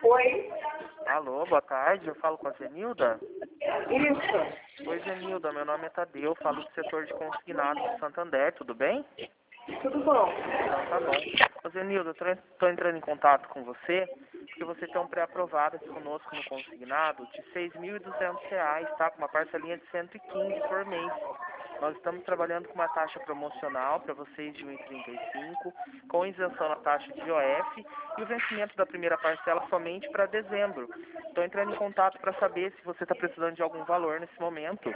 Oi? Alô, boa tarde, eu falo com a Zenilda. Isso. Oi, Zenilda, meu nome é Tadeu, eu falo do setor de consignados de Santander, tudo bem? Tudo bom? Então tá bom. Ô, Zenilda, eu tô entrando em contato com você, porque você tem um pré-aprovado aqui conosco no consignado de R$ 6.200, tá? Com uma parcelinha de 115 por mês. Nós estamos trabalhando com uma taxa promocional para vocês de 1,35, com isenção na taxa de IOF e o vencimento da primeira parcela somente para dezembro. Estou entrando em contato para saber se você está precisando de algum valor nesse momento.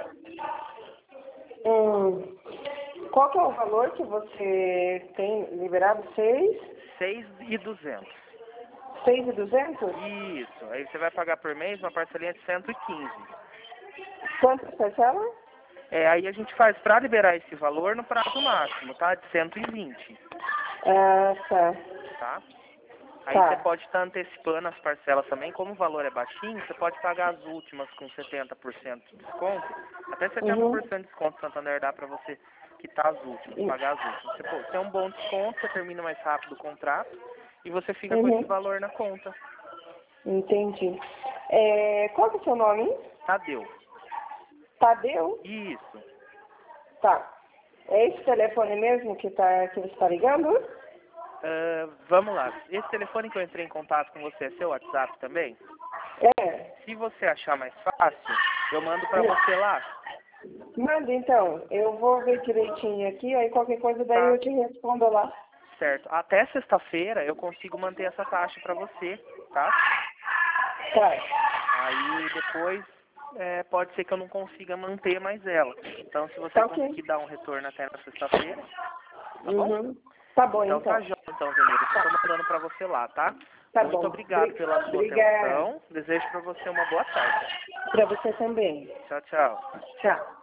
Qual que é o valor que você tem liberado? 6.200. 6.200? Isso. Aí você vai pagar por mês uma parcelinha de 115. Quantas parcelas? Aí a gente faz para liberar esse valor no prazo máximo, tá? De 120. Ah, tá. Tá? Aí Tá. você pode estar antecipando as parcelas também, como o valor é baixinho, você pode pagar as últimas com 70% de desconto, até 70% de desconto Santander dá para você quitar as últimas, pagar as últimas. Você tem um bom desconto, você termina mais rápido o contrato e você fica com esse valor na conta. Entendi. Qual que é o seu nome? Tadeu. Tadeu? Isso. Tá. É esse telefone mesmo que você está ligando? Vamos lá. Esse telefone que eu entrei em contato com você é seu WhatsApp também? É. Se você achar mais fácil, eu mando para você lá. Manda então. Eu vou ver direitinho aqui, aí qualquer coisa daí Tá. eu te respondo lá. Certo. Até sexta-feira eu consigo manter essa taxa para você, tá? Tá. Aí depois pode ser que eu não consiga manter mais ela. Então se você Tá ok. conseguir dar um retorno até na sexta-feira, tá bom? Tá bom, Então então. tá jóia, então, Zenilda. Eu tô mandando para você lá, tá? Tá Muito bom. obrigado pela sua Obrigada. atenção. Desejo para você uma boa tarde. Pra você também. Tchau, tchau. Tchau.